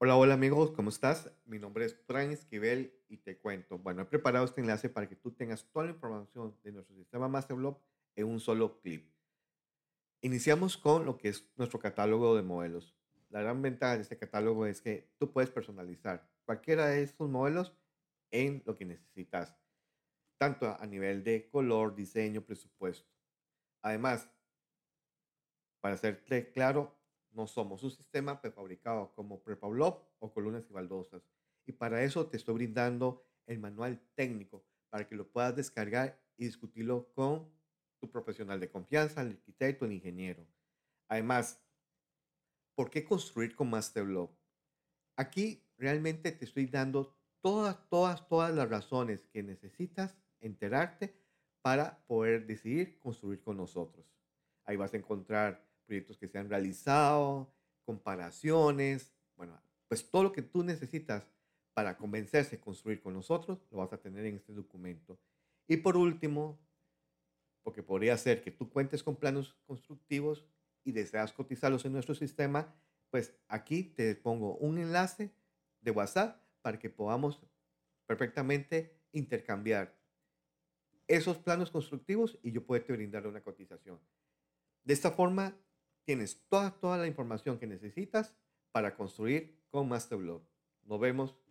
Hola, hola amigos, ¿cómo estás? Mi nombre es Fran Esquivel y te cuento. Bueno, he preparado este enlace para que tú tengas toda la información de nuestro sistema MasterBlock en un solo clip. Iniciamos con lo que es nuestro catálogo de modelos. La gran ventaja de este catálogo es que tú puedes personalizar cualquiera de estos modelos en lo que necesitas, tanto a nivel de color, diseño, presupuesto. Además, para serte claro, no somos un sistema prefabricado como Prepablock o columnas y baldosas. Y para eso te estoy brindando el manual técnico para que lo puedas descargar y discutirlo con tu profesional de confianza, el arquitecto, el ingeniero. Además, ¿por qué construir con Masterblock? Aquí realmente te estoy dando todas las razones que necesitas enterarte para poder decidir construir con nosotros. Ahí vas a encontrar proyectos que se han realizado, comparaciones, bueno, pues todo lo que tú necesitas para convencerse de construir con nosotros, lo vas a tener en este documento. Y por último, porque podría ser que tú cuentes con planos constructivos y deseas cotizarlos en nuestro sistema, pues aquí te pongo un enlace de WhatsApp para que podamos perfectamente intercambiar esos planos constructivos y yo poderte brindar una cotización. De esta forma, tienes toda la información que necesitas para construir con Masterblock. Nos vemos